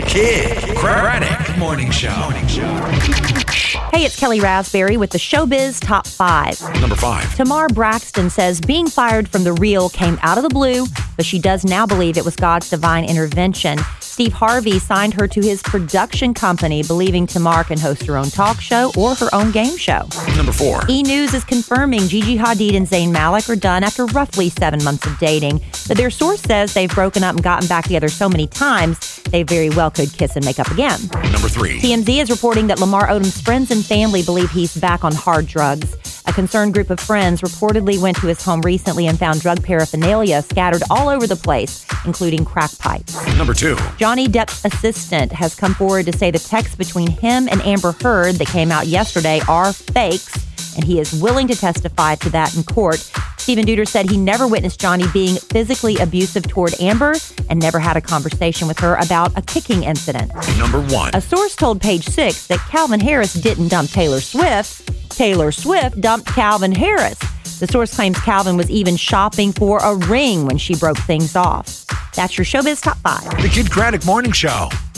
Kid Craddock Morning Show. Hey, it's Kelly Raspberry with the Showbiz Top 5. Number 5. Tamar Braxton says being fired from The Real came out of the blue, but she does now believe it was God's divine intervention. Steve Harvey signed her to his production company, believing Tamar can host her own talk show or her own game show. Number 4. E! News is confirming Gigi Hadid and Zayn Malik are done after roughly 7 months of dating, but their source says they've broken up and gotten back together so many times they very well could kiss and make up again. Number 3. TMZ is reporting that Lamar Odom's friends and family believe he's back on hard drugs. A concerned group of friends reportedly went to his home recently and found drug paraphernalia scattered all over the place, including crack pipes. Number 2. Johnny Depp's assistant has come forward to say the texts between him and Amber Heard that came out yesterday are fakes, and he is willing to testify to that in court. Stephen Duder said he never witnessed Johnny being physically abusive toward Amber and never had a conversation with her about a kicking incident. Number 1. A source told Page Six that Calvin Harris didn't dump Taylor Swift. Taylor Swift dumped Calvin Harris. The source claims Calvin was even shopping for a ring when she broke things off. That's your Showbiz Top 5. The Kid Craddock Morning Show.